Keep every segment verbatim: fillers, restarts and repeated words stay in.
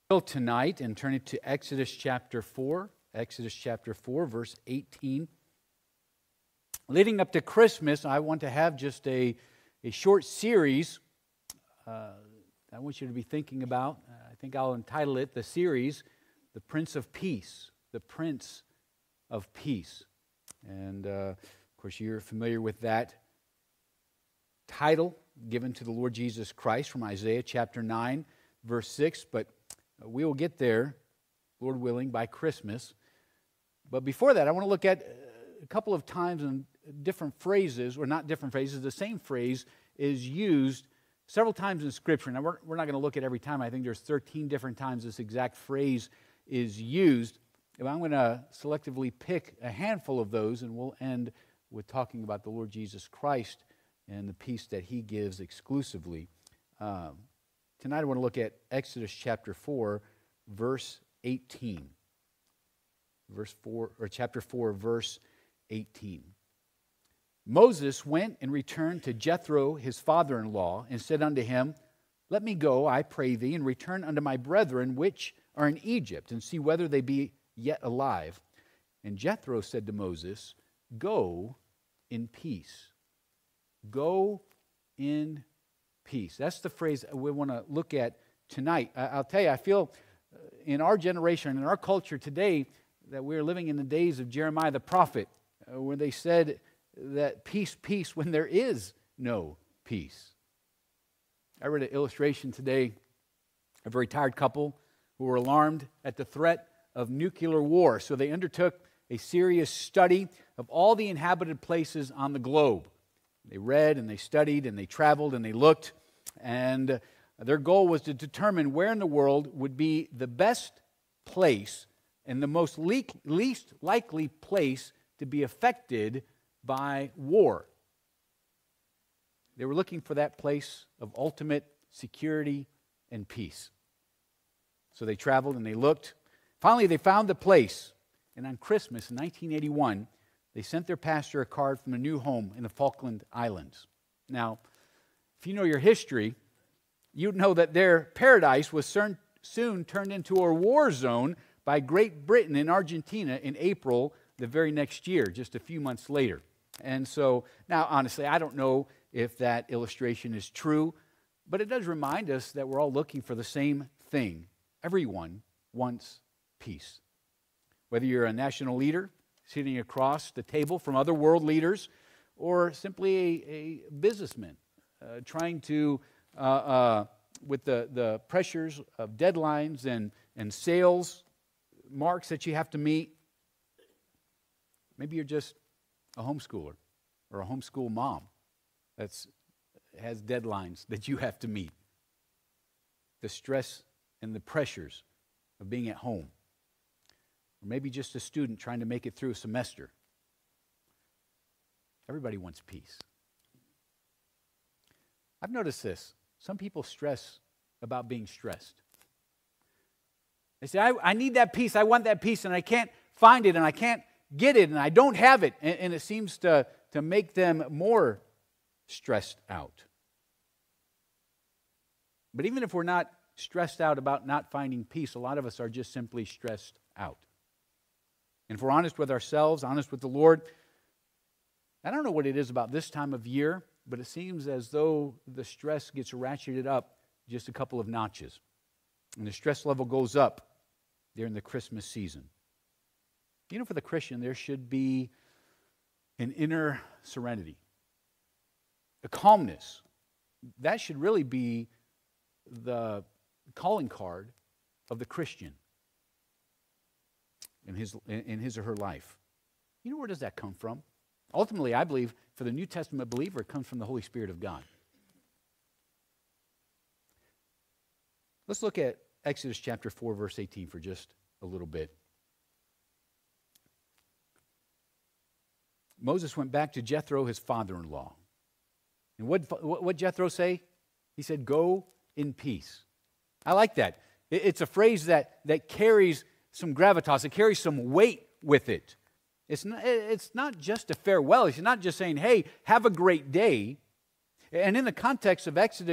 Tonight and turn it to Exodus chapter four, Exodus chapter four, verse eighteen. Leading up to Christmas, I want to have just a, a short series uh, I want you to be thinking about. I think I'll entitle it, the series, The Prince of Peace, The Prince of Peace. And, uh, of course, you're familiar with that title given to the Lord Jesus Christ from Isaiah chapter nine, verse six, but we will get there, Lord willing, by Christmas. But before that, I want to look at a couple of times in different phrases, or not different phrases, the same phrase is used several times in Scripture. Now, we're, we're not going to look at every time. I think there's thirteen different times this exact phrase is used. If I'm going to selectively pick a handful of those, and we'll end with talking about the Lord Jesus Christ and the peace that He gives exclusively. Um, Tonight I want to look at Exodus chapter four, verse eighteen. Verse four, or chapter four, verse eighteen. Moses went and returned to Jethro, his father-in-law, and said unto him, Let me go, I pray thee, and return unto my brethren which are in Egypt, and see whether they be yet alive. And Jethro said to Moses, Go in peace. Go in peace. Peace. That's the phrase we want to look at tonight. I'll tell you, I feel in our generation, in our culture today, that we're living in the days of Jeremiah the prophet, where they said that peace, peace, when there is no peace. I read an illustration today of a retired couple who were alarmed at the threat of nuclear war. So they undertook a serious study of all the inhabited places on the globe. They read and they studied and they traveled and they looked, and their goal was to determine where in the world would be the best place and the most le- least likely place to be affected by war. They were looking for that place of ultimate security and peace. So they traveled and they looked. Finally, they found the place, and on Christmas in nineteen eighty-one, they sent their pastor a card from a new home in the Falkland Islands. Now, if you know your history, you'd know that their paradise was soon, soon turned into a war zone by Great Britain and Argentina in April the very next year, just a few months later. And so, now honestly, I don't know if that illustration is true, but it does remind us that we're all looking for the same thing. Everyone wants peace. Whether you're a national leader, sitting across the table from other world leaders, or simply a, a businessman uh, trying to, uh, uh, with the, the pressures of deadlines and, and sales marks that you have to meet. Maybe you're just a homeschooler or a homeschool mom that has deadlines that you have to meet. The stress and the pressures of being at home. Or maybe just a student trying to make it through a semester. Everybody wants peace. I've noticed this. Some people stress about being stressed. They say, I, I need that peace, I want that peace, and I can't find it, and I can't get it, and I don't have it. And, and it seems to, to make them more stressed out. But even if we're not stressed out about not finding peace, a lot of us are just simply stressed out. And if we're honest with ourselves, honest with the Lord, I don't know what it is about this time of year, but it seems as though the stress gets ratcheted up just a couple of notches. And the stress level goes up during the Christmas season. You know, for the Christian, there should be an inner serenity, a calmness. That should really be the calling card of the Christian. In his, in his or her life. You know, where does that come from? Ultimately, I believe, for the New Testament believer, it comes from the Holy Spirit of God. Let's look at Exodus chapter four, verse eighteen for just a little bit. Moses went back to Jethro, his father-in-law. And what what Jethro say? He said, Go in peace. I like that. It's a phrase that, that carries some gravitas, it carries some weight with it. It's not, it's not just a farewell. It's not just saying, hey, have a great day. And in the context of Exodus,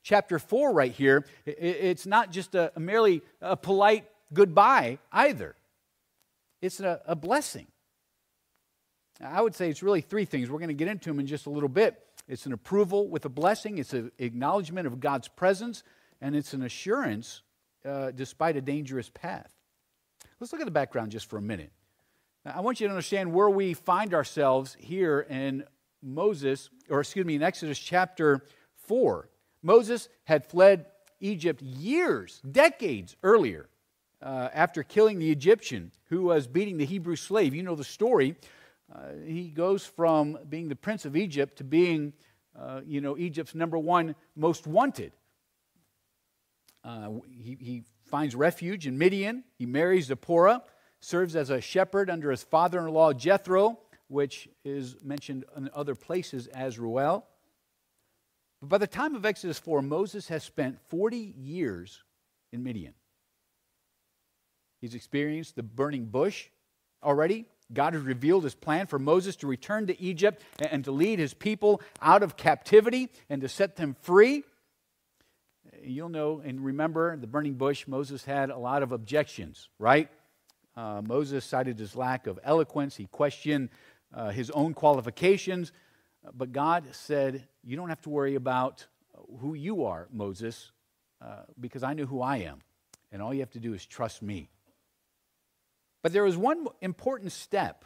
chapter four right here, it's not just a, a merely a polite goodbye either. It's a, a blessing. I would say it's really three things. We're going to get into them in just a little bit. It's an approval with a blessing. It's an acknowledgement of God's presence. And it's an assurance uh, despite a dangerous path. Let's look at the background just for a minute. Now, I want you to understand where we find ourselves here in Moses, or excuse me, in Exodus chapter four. Moses had fled Egypt years, decades earlier, uh, after killing the Egyptian who was beating the Hebrew slave. You know the story. Uh, he goes from being the prince of Egypt to being, uh, you know, Egypt's number one most wanted. Uh, he, he finds refuge in Midian. He marries Zipporah, serves as a shepherd under his father-in-law Jethro, which is mentioned in other places as Reuel. But by the time of Exodus four, Moses has spent forty years in Midian. He's experienced the burning bush already. God has revealed his plan for Moses to return to Egypt and to lead his people out of captivity and to set them free. You'll know and remember the burning bush, Moses had a lot of objections, right? Uh, Moses cited his lack of eloquence. He questioned uh, his own qualifications. But God said, you don't have to worry about who you are, Moses, uh, because I know who I am. And all you have to do is trust me. But there was one important step,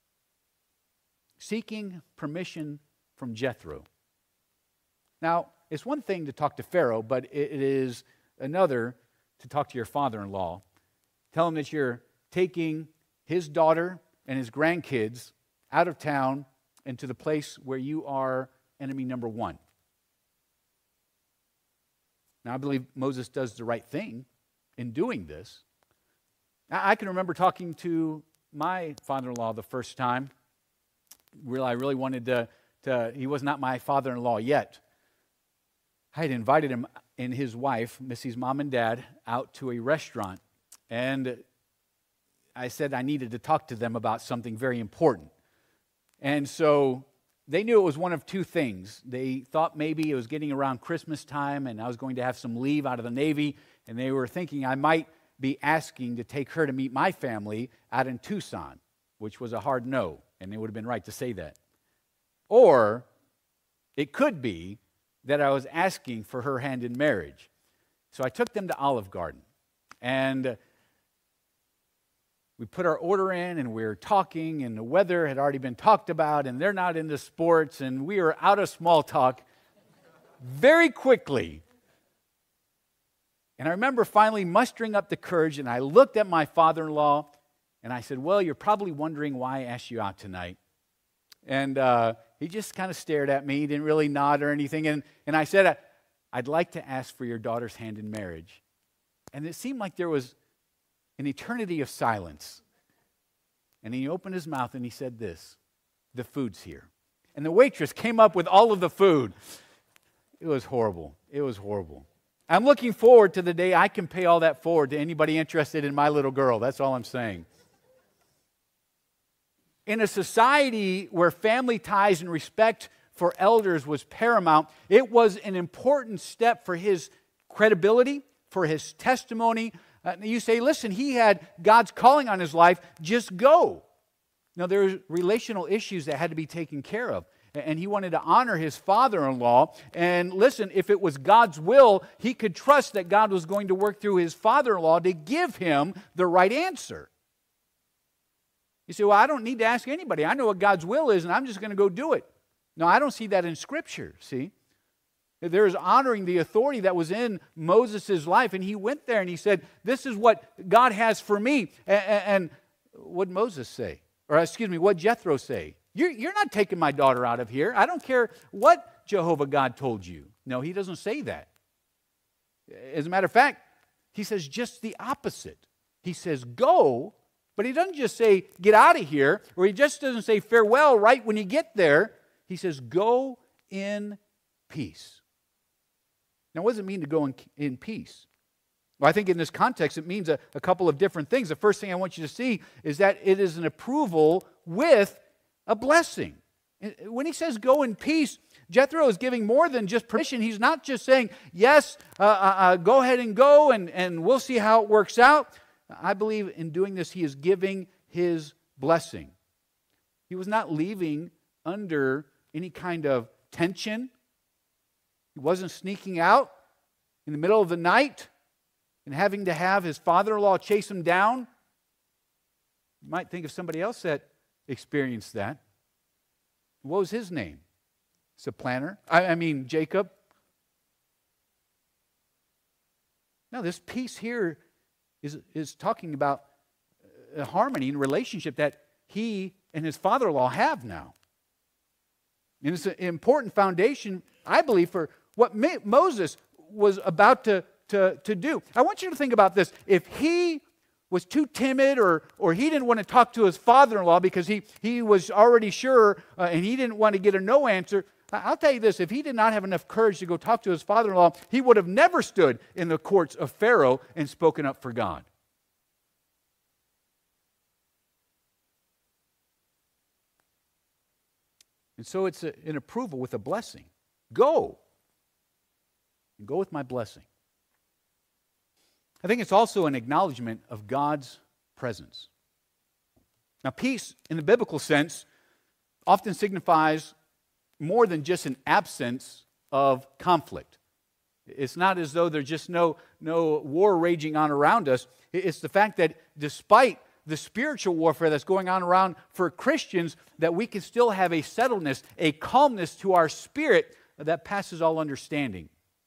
seeking permission from Jethro. Now, it's one thing to talk to Pharaoh, but it is another to talk to your father-in-law. Tell him that you're taking his daughter and his grandkids out of town and to the place where you are enemy number one. Now, I believe Moses does the right thing in doing this. I can remember talking to my father-in-law the first time. Really, I really wanted to, to, he was not my father-in-law yet. I had invited him and his wife, Missy's mom and dad, out to a restaurant. And I said I needed to talk to them about something very important. And so they knew it was one of two things. They thought maybe it was getting around Christmas time and I was going to have some leave out of the Navy. And they were thinking I might be asking to take her to meet my family out in Tucson, which was a hard no, and they would have been right to say that. Or it could be that I was asking for her hand in marriage. So I took them to Olive Garden, and we put our order in, and we were talking, and the weather had already been talked about, and they're not into sports, and we were out of small talk very quickly. And I remember finally mustering up the courage, and I looked at my father-in-law, and I said, well, you're probably wondering why I asked you out tonight. And uh, he just kind of stared at me. He didn't really nod or anything. And, and I said, I'd like to ask for your daughter's hand in marriage. And it seemed like there was an eternity of silence. And he opened his mouth, and he said this, the food's here. And the waitress came up with all of the food. It was horrible. It was horrible. I'm looking forward to the day I can pay all that forward to anybody interested in my little girl. That's all I'm saying. In a society where family ties and respect for elders was paramount, it was an important step for his credibility, for his testimony. Uh, you say, listen, he had God's calling on his life, just go. Now, there were relational issues that had to be taken care of. And he wanted to honor his father-in-law. And listen, if it was God's will, he could trust that God was going to work through his father-in-law to give him the right answer. You say, well, I don't need to ask anybody. I know what God's will is, and I'm just going to go do it. No, I don't see that in Scripture, see? There is honoring the authority that was in Moses' life. And he went there and he said, this is what God has for me. And, and what did Moses say? Or excuse me, what did Jethro say? You're, you're not taking my daughter out of here. I don't care what Jehovah God told you. No, he doesn't say that. As a matter of fact, he says just the opposite. He says go, but he doesn't just say get out of here, or he just doesn't say farewell right when you get there. He says go in peace. Now, what does it mean to go in, in peace? Well, I think in this context it means a, a couple of different things. The first thing I want you to see is that it is an approval with a blessing. When he says go in peace, Jethro is giving more than just permission. He's not just saying, yes, uh, uh, uh, go ahead and go, and, and we'll see how it works out. I believe in doing this, he is giving his blessing. He was not leaving under any kind of tension. He wasn't sneaking out in the middle of the night and having to have his father-in-law chase him down. You might think of somebody else that experienced that. What was his name? Supplanter? I, I mean, Jacob. Now, this peace here is, is talking about a harmony and relationship that he and his father-in-law have now. And it's an important foundation, I believe, for what Moses was about to, to, to do. I want you to think about this. If he was too timid, or, or he didn't want to talk to his father-in-law because he, he was already sure uh, and he didn't want to get a no answer, I'll tell you this, if he did not have enough courage to go talk to his father-in-law, he would have never stood in the courts of Pharaoh and spoken up for God. And so it's a, an approval with a blessing. Go. And go with my blessing. I think it's also an acknowledgement of God's presence. Now, peace in the biblical sense often signifies more than just an absence of conflict. It's not as though there's just no, no war raging on around us. It's the fact that despite the spiritual warfare that's going on around for Christians, that we can still have a settledness, a calmness to our spirit that passes all understanding.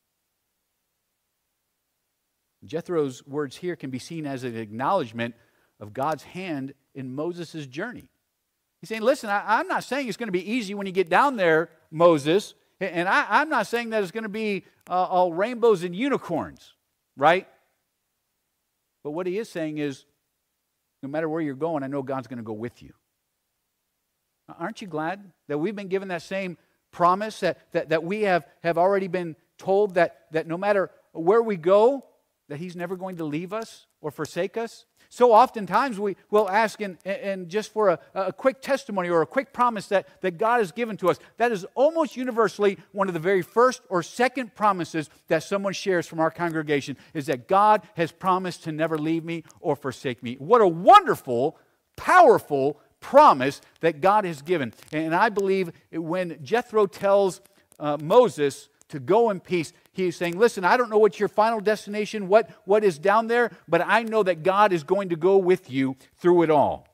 Jethro's words here can be seen as an acknowledgement of God's hand in Moses' journey. He's saying, listen, I, I'm not saying it's going to be easy when you get down there, Moses, and I, I'm not saying that it's going to be uh, all rainbows and unicorns, right? But what he is saying is, no matter where you're going, I know God's going to go with you. Aren't you glad that we've been given that same promise, that, that, that we have, have already been told that, that no matter where we go, that he's never going to leave us or forsake us? So oftentimes we will ask, and, and just for a, a quick testimony or a quick promise that, that God has given to us, that is almost universally one of the very first or second promises that someone shares from our congregation, is that God has promised to never leave me or forsake me. What a wonderful, powerful promise that God has given. And I believe when Jethro tells uh, Moses to go in peace, he is saying, listen, I don't know what's your final destination, what, what is down there, but I know that God is going to go with you through it all.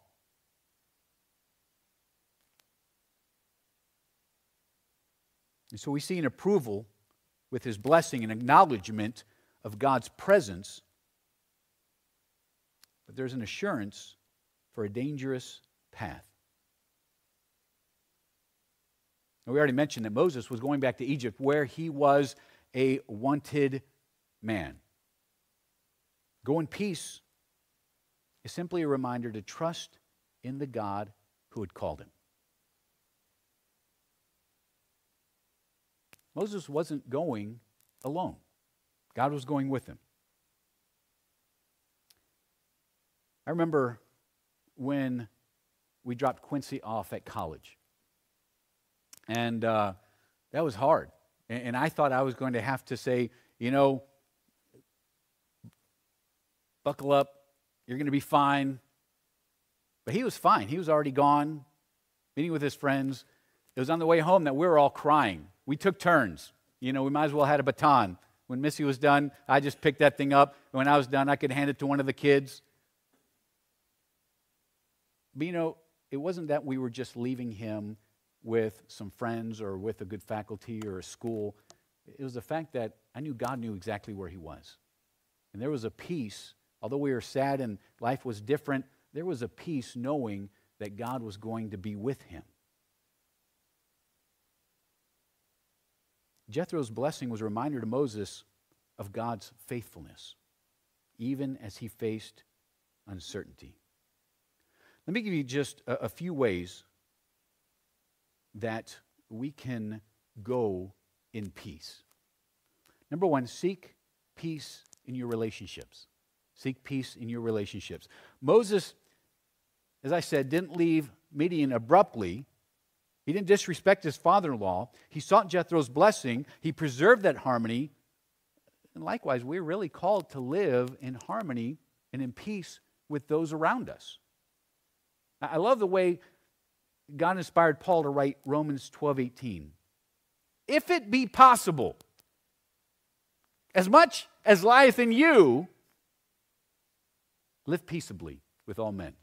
And so we see an approval with his blessing, an acknowledgement of God's presence, but there's an assurance for a dangerous path. We already mentioned that Moses was going back to Egypt, where he was a wanted man. Go in peace is simply a reminder to trust in the God who had called him. Moses wasn't going alone. God was going with him. I remember when we dropped Quincy off at college. And uh, that was hard. And, and I thought I was going to have to say, you know, buckle up, you're going to be fine. But he was fine. He was already gone, meeting with his friends. It was on the way home that we were all crying. We took turns. You know, we might as well have had a baton. When Missy was done, I just picked that thing up. And when I was done, I could hand it to one of the kids. But, you know, it wasn't that we were just leaving him with some friends or with a good faculty or a school. It was the fact that I knew God knew exactly where he was. And there was a peace, although we were sad and life was different, there was a peace knowing that God was going to be with him. Jethro's blessing was a reminder to Moses of God's faithfulness, even as he faced uncertainty. Let me give you just a, a few ways that we can go in peace. Number one, seek peace in your relationships. Seek peace in your relationships. Moses, as I said, didn't leave Midian abruptly. He didn't disrespect his father-in-law. He sought Jethro's blessing. He preserved that harmony. And likewise, we're really called to live in harmony and in peace with those around us. I love the way God inspired Paul to write Romans twelve eighteen. If it be possible, as much as lieth in you, live peaceably with all men.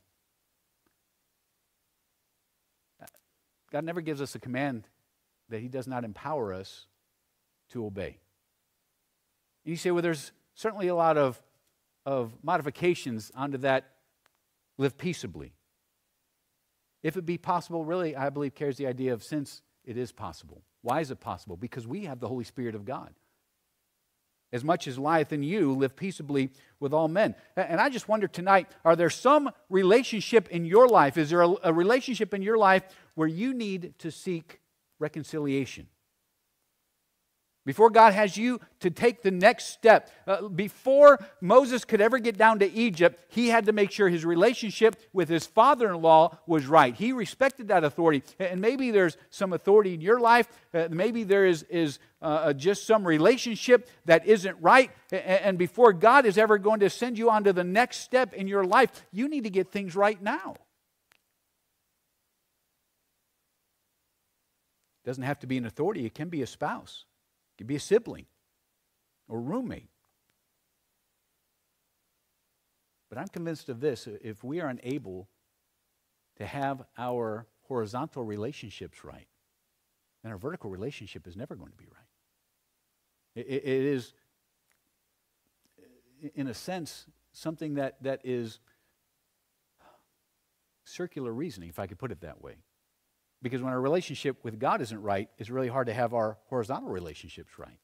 God never gives us a command that he does not empower us to obey. And you say, well, there's certainly a lot of, of modifications onto that live peaceably. If it be possible, really, I believe carries the idea of since it is possible. Why is it possible? Because we have the Holy Spirit of God. As much as lieth in you, live peaceably with all men. And I just wonder tonight, are there some relationship in your life, is there a, a relationship in your life where you need to seek reconciliation? Before God has you to take the next step, uh, before Moses could ever get down to Egypt, he had to make sure his relationship with his father-in-law was right. He respected that authority. And maybe there's some authority in your life. Uh, maybe there is, is uh, just some relationship that isn't right. And before God is ever going to send you on to the next step in your life, you need to get things right now. It doesn't have to be an authority. It can be a spouse. It could be a sibling or roommate. But I'm convinced of this. If we are unable to have our horizontal relationships right, then our vertical relationship is never going to be right. It, it is, in a sense, something that, that is circular reasoning, if I could put it that way. Because when our relationship with God isn't right, it's really hard to have our horizontal relationships right.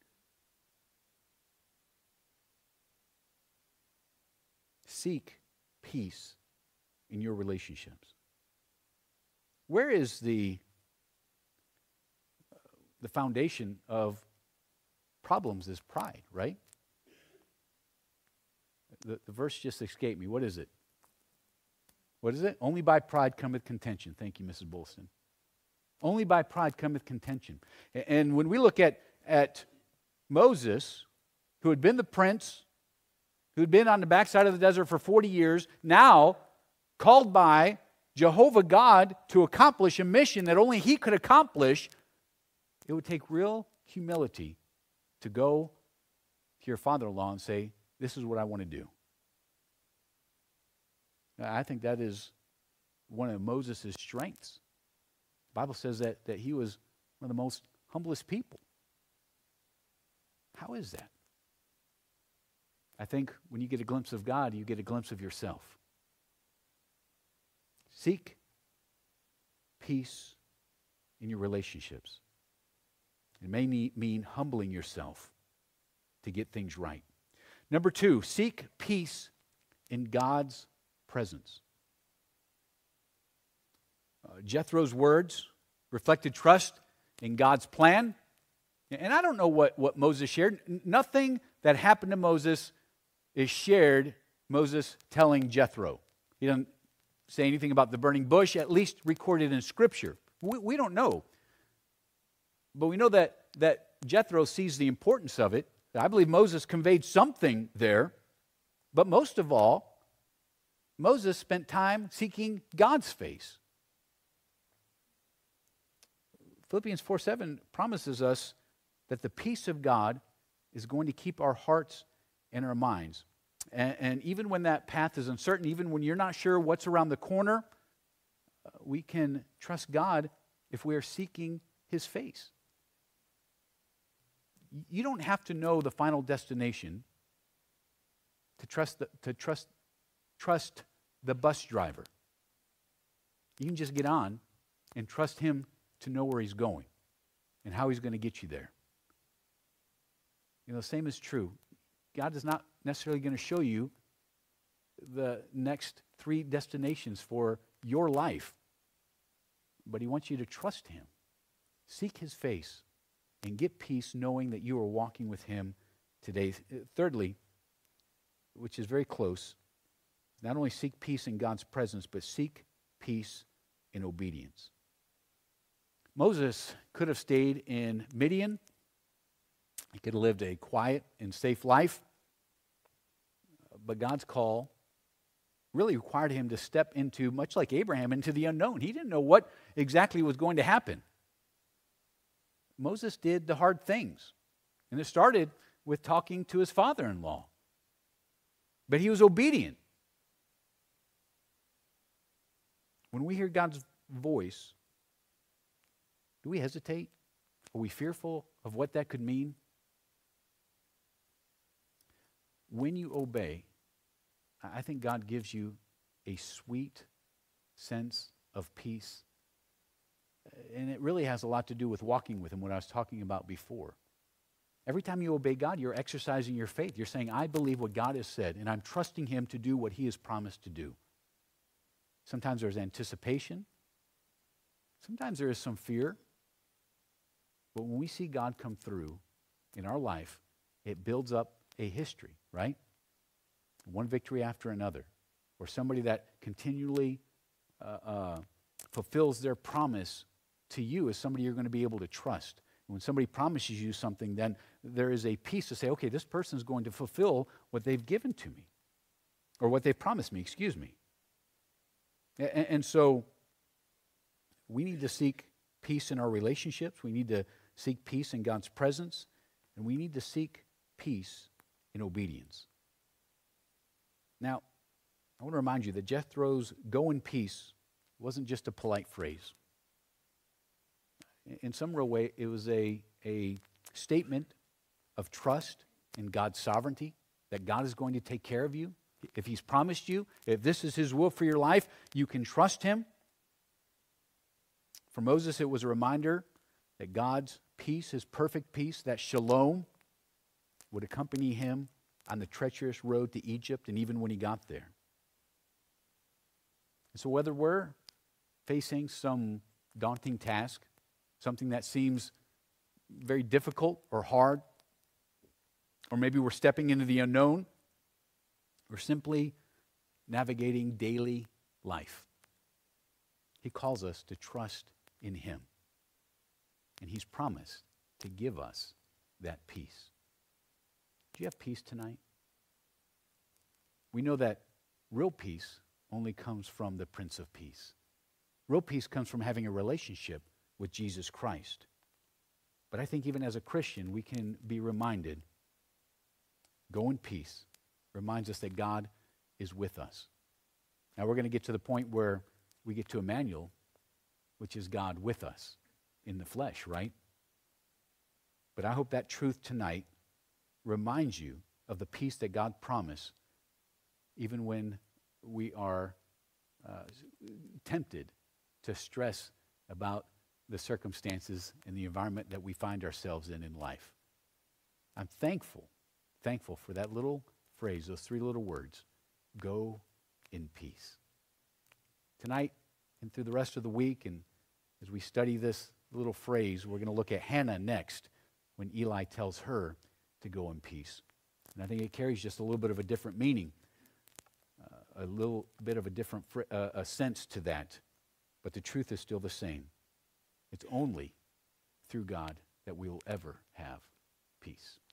Seek peace in your relationships. Where is the, the foundation of problems is pride, right? The, the verse just escaped me. What is it? What is it? Only by pride cometh contention. Thank you, Missus Bolston. Only by pride cometh contention. And when we look at, at Moses, who had been the prince, who had been on the backside of the desert for forty years, now called by Jehovah God to accomplish a mission that only he could accomplish, it would take real humility to go to your father-in-law and say, this is what I want to do. I think that is one of Moses' strengths. The Bible says that, that he was one of the most humblest people. How is that? I think when you get a glimpse of God, you get a glimpse of yourself. Seek peace in your relationships. It may need, mean humbling yourself to get things right. Number two, seek peace in God's presence. Uh, Jethro's words reflected trust in God's plan. And I don't know what, what Moses shared. N- nothing that happened to Moses is shared, Moses telling Jethro. He doesn't say anything about the burning bush, at least recorded in Scripture. We, we don't know. But we know that, that Jethro sees the importance of it. I believe Moses conveyed something there. But most of all, Moses spent time seeking God's face. Philippians four seven promises us that the peace of God is going to keep our hearts and our minds. And, and even when that path is uncertain, even when you're not sure what's around the corner, uh, we can trust God if we are seeking His face. You don't have to know the final destination to trust the, to trust, trust the bus driver. You can just get on and trust him to know where he's going and how he's going to get you there. You know, the same is true. God is not necessarily going to show you the next three destinations for your life, but He wants you to trust Him. Seek His face and get peace knowing that you are walking with Him today. Thirdly, which is very close, not only seek peace in God's presence, but seek peace in obedience. Moses could have stayed in Midian. He could have lived a quiet and safe life. But God's call really required him to step into, much like Abraham, into the unknown. He didn't know what exactly was going to happen. Moses did the hard things. And it started with talking to his father-in-law. But he was obedient. When we hear God's voice, do we hesitate? Are we fearful of what that could mean? When you obey, I think God gives you a sweet sense of peace. And it really has a lot to do with walking with Him, what I was talking about before. Every time you obey God, you're exercising your faith. You're saying, I believe what God has said, and I'm trusting Him to do what He has promised to do. Sometimes there's anticipation. Sometimes there is some fear. But when we see God come through in our life, it builds up a history, right? One victory after another. Or somebody that continually uh, uh, fulfills their promise to you is somebody you're going to be able to trust. When somebody promises you something, then there is a peace to say, okay, this person is going to fulfill what they've given to me. Or what they've promised me, excuse me. And, and so we need to seek peace in our relationships. We need to seek peace in God's presence. And we need to seek peace in obedience. Now, I want to remind you that Jethro's "go in peace" wasn't just a polite phrase. In some real way, it was a, a statement of trust in God's sovereignty, that God is going to take care of you. If He's promised you, if this is His will for your life, you can trust Him. For Moses, it was a reminder that God's peace, His perfect peace, that shalom, would accompany him on the treacherous road to Egypt and even when he got there. And so whether we're facing some daunting task, something that seems very difficult or hard, or maybe we're stepping into the unknown, or simply navigating daily life, He calls us to trust in Him. And He's promised to give us that peace. Do you have peace tonight? We know that real peace only comes from the Prince of Peace. Real peace comes from having a relationship with Jesus Christ. But I think even as a Christian, we can be reminded, go in peace, reminds us that God is with us. Now we're going to get to the point where we get to Emmanuel, which is God with us in the flesh, right? But I hope that truth tonight reminds you of the peace that God promised, even when we are uh, tempted to stress about the circumstances and the environment that we find ourselves in in life. I'm thankful, thankful for that little phrase, those three little words, go in peace. Tonight and through the rest of the week, and as we study this little phrase, we're going to look at Hannah next when Eli tells her to go in peace. And I think it carries just a little bit of a different meaning, uh, a little bit of a different fr- uh, a sense to that. But the truth is still the same. It's only through God that we will ever have peace.